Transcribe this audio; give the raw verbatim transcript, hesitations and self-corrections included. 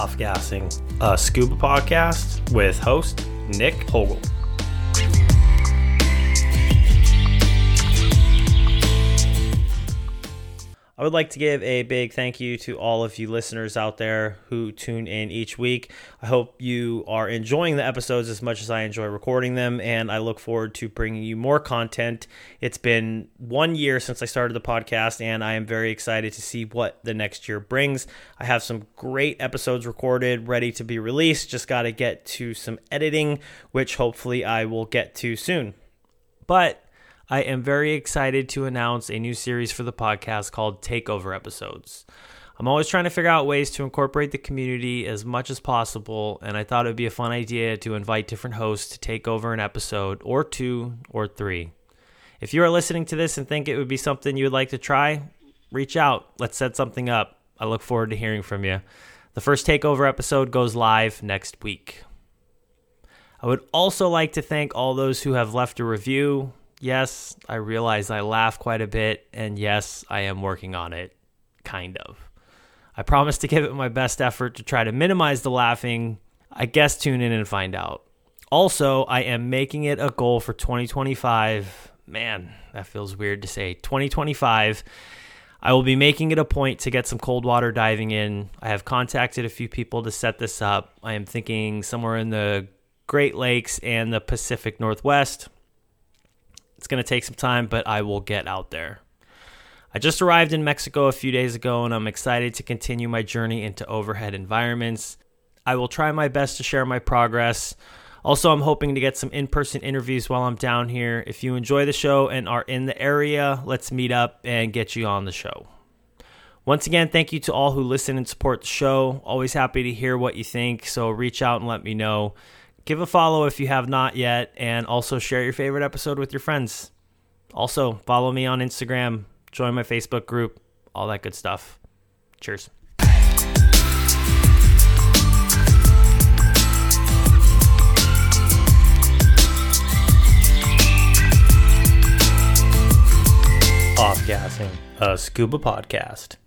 Off-Gassing, a scuba podcast with host Nick Hogel. I would like to give a big thank you to all of you listeners out there who tune in each week. I hope you are enjoying the episodes as much as I enjoy recording them, and I look forward to bringing you more content. It's been one year since I started the podcast, and I am very excited to see what the next year brings. I have some great episodes recorded, ready to be released. Just got to get to some editing, which hopefully I will get to soon. But I am very excited to announce a new series for the podcast called Takeover Episodes. I'm always trying to figure out ways to incorporate the community as much as possible, and I thought it would be a fun idea to invite different hosts to take over an episode, or two, or three. If you are listening to this and think it would be something you would like to try, reach out. Let's set something up. I look forward to hearing from you. The first Takeover episode goes live next week. I would also like to thank all those who have left a review. Yes, I realize I laugh quite a bit, and yes, I am working on it, kind of. I promise to give it my best effort to try to minimize the laughing. I guess tune in and find out. Also, I am making it a goal for twenty twenty-five. Man, that feels weird to say. twenty twenty-five. I will be making it a point to get some cold water diving in. I have contacted a few people to set this up. I am thinking somewhere in the Great Lakes and the Pacific Northwest. It's going to take some time, but I will get out there. I just arrived in Mexico a few days ago, and I'm excited to continue my journey into overhead environments. I will try my best to share my progress. Also, I'm hoping to get some in-person interviews while I'm down here. If you enjoy the show and are in the area, let's meet up and get you on the show. Once again, thank you to all who listen and support the show. Always happy to hear what you think, so reach out and let me know. Give a follow if you have not yet, and also share your favorite episode with your friends. Also, follow me on Instagram, join my Facebook group, all that good stuff. Cheers. Off-Gassing, a scuba podcast.